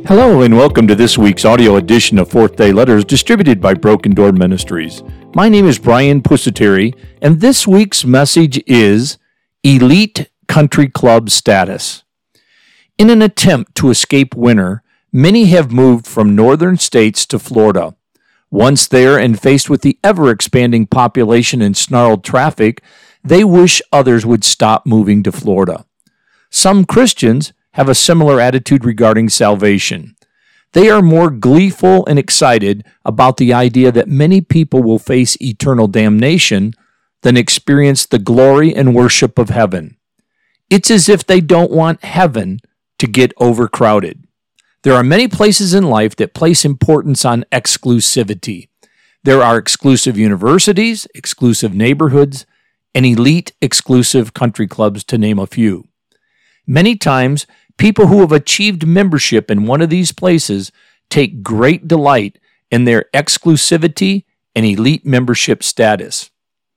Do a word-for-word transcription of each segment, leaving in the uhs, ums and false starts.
Hello and welcome to this week's audio edition of Fourth Day Letters distributed by Broken Door Ministries. My name is Brian Pusateri, and this week's message is Elite Country Club Status. In an attempt to escape winter, many have moved from northern states to Florida. Once there and faced with the ever-expanding population and snarled traffic, they wish others would stop moving to Florida. Some Christians have a similar attitude regarding salvation. They are more gleeful and excited about the idea that many people will face eternal damnation than experience the glory and worship of heaven. It's as if they don't want heaven to get overcrowded. There are many places in life that place importance on exclusivity. There are exclusive universities, exclusive neighborhoods, and elite exclusive country clubs, to name a few. Many times, people who have achieved membership in one of these places take great delight in their exclusivity and elite membership status.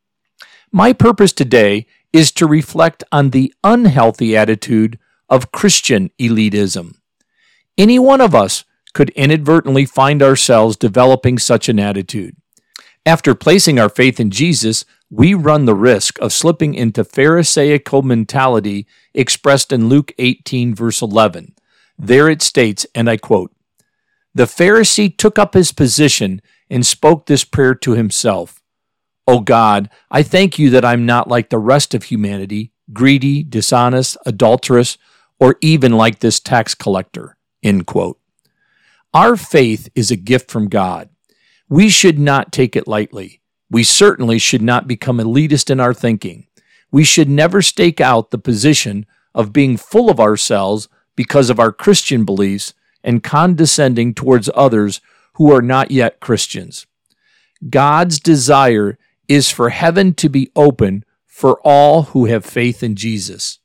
My purpose today is to reflect on the unhealthy attitude of Christian elitism. Any one of us could inadvertently find ourselves developing such an attitude. After placing our faith in Jesus, we run the risk of slipping into Pharisaical mentality expressed in Luke eighteen, verse eleven. There it states, and I quote, "The Pharisee took up his position and spoke this prayer to himself. O God, I thank you that I'm not like the rest of humanity, greedy, dishonest, adulterous, or even like this tax collector." End quote. Our faith is a gift from God. We should not take it lightly. We certainly should not become elitist in our thinking. We should never stake out the position of being full of ourselves because of our Christian beliefs and condescending towards others who are not yet Christians. God's desire is for heaven to be open for all who have faith in Jesus.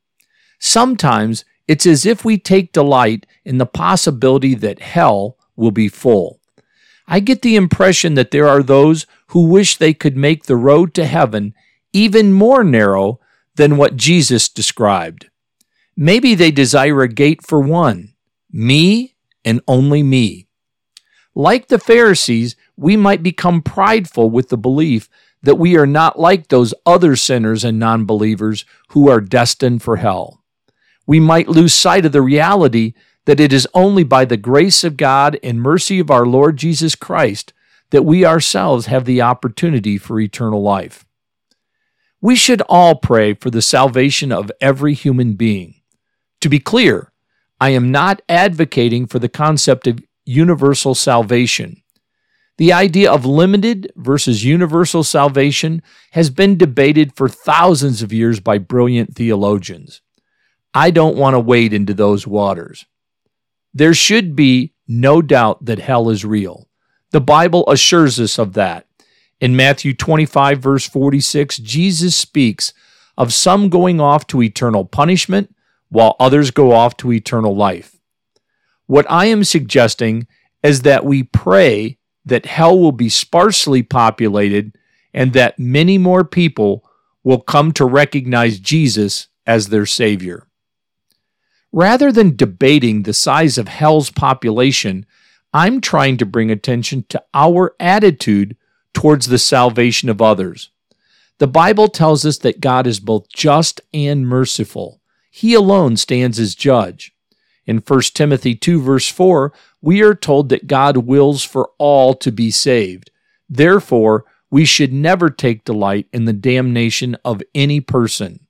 Sometimes it's as if we take delight in the possibility that hell will be full. I get the impression that there are those who wish they could make the road to heaven even more narrow than what Jesus described. Maybe they desire a gate for one, me and only me. Like the Pharisees, we might become prideful with the belief that we are not like those other sinners and non-believers who are destined for hell. We might lose sight of the reality that it is only by the grace of God and mercy of our Lord Jesus Christ that we ourselves have the opportunity for eternal life. We should all pray for the salvation of every human being. To be clear, I am not advocating for the concept of universal salvation. The idea of limited versus universal salvation has been debated for thousands of years by brilliant theologians. I don't want to wade into those waters. There should be no doubt that hell is real. The Bible assures us of that. In Matthew twenty-five, verse forty-six, Jesus speaks of some going off to eternal punishment, while others go off to eternal life. What I am suggesting is that we pray that hell will be sparsely populated and that many more people will come to recognize Jesus as their Savior. Rather than debating the size of hell's population, I'm trying to bring attention to our attitude towards the salvation of others. The Bible tells us that God is both just and merciful. He alone stands as judge. In First Timothy two, verse four, we are told that God wills for all to be saved. Therefore, we should never take delight in the damnation of any person.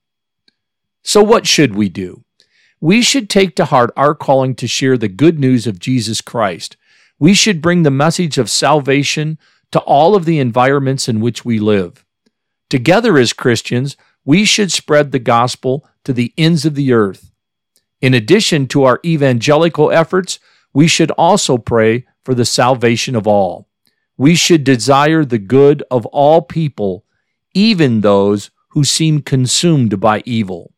So what should we do? We should take to heart our calling to share the good news of Jesus Christ. We should bring the message of salvation to all of the environments in which we live. Together as Christians, we should spread the gospel to the ends of the earth. In addition to our evangelical efforts, we should also pray for the salvation of all. We should desire the good of all people, even those who seem consumed by evil.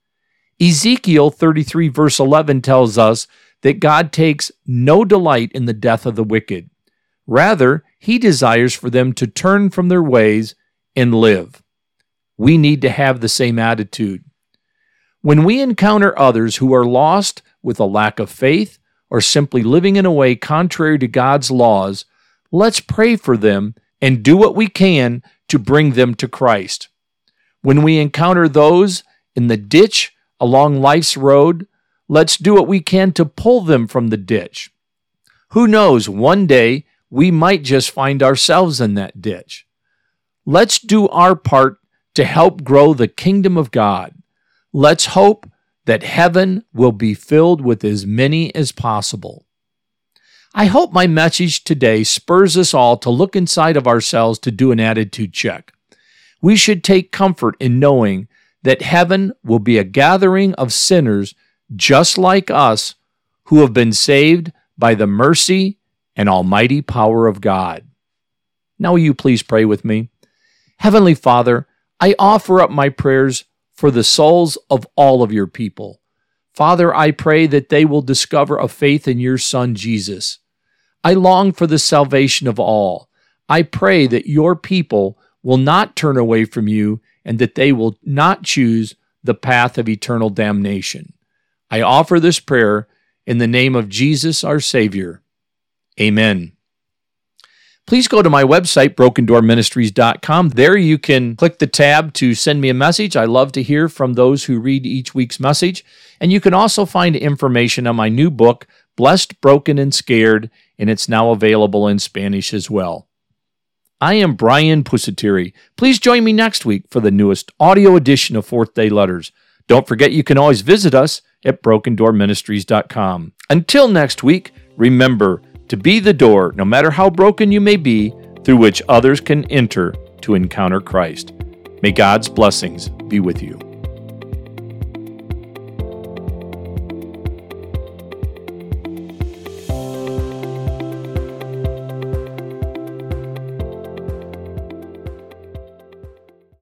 Ezekiel thirty-three, verse eleven tells us that God takes no delight in the death of the wicked. Rather, he desires for them to turn from their ways and live. We need to have the same attitude. When we encounter others who are lost with a lack of faith or simply living in a way contrary to God's laws, let's pray for them and do what we can to bring them to Christ. When we encounter those in the ditch along life's road, let's do what we can to pull them from the ditch. Who knows, one day we might just find ourselves in that ditch. Let's do our part to help grow the kingdom of God. Let's hope that heaven will be filled with as many as possible. I hope my message today spurs us all to look inside of ourselves to do an attitude check. We should take comfort in knowing that heaven will be a gathering of sinners just like us who have been saved by the mercy and almighty power of God. Now will you please pray with me? Heavenly Father, I offer up my prayers for the souls of all of your people. Father, I pray that they will discover a faith in your Son, Jesus. I long for the salvation of all. I pray that your people will not turn away from you and that they will not choose the path of eternal damnation. I offer this prayer in the name of Jesus, our Savior. Amen. Please go to my website, broken door ministries dot com. There you can click the tab to send me a message. I love to hear from those who read each week's message. And you can also find information on my new book, Blessed, Broken, and Scared, and it's now available in Spanish as well. I am Brian Pusateri. Please join me next week for the newest audio edition of Fourth Day Letters. Don't forget you can always visit us at broken door ministries dot com. Until next week, remember to be the door, no matter how broken you may be, through which others can enter to encounter Christ. May God's blessings be with you.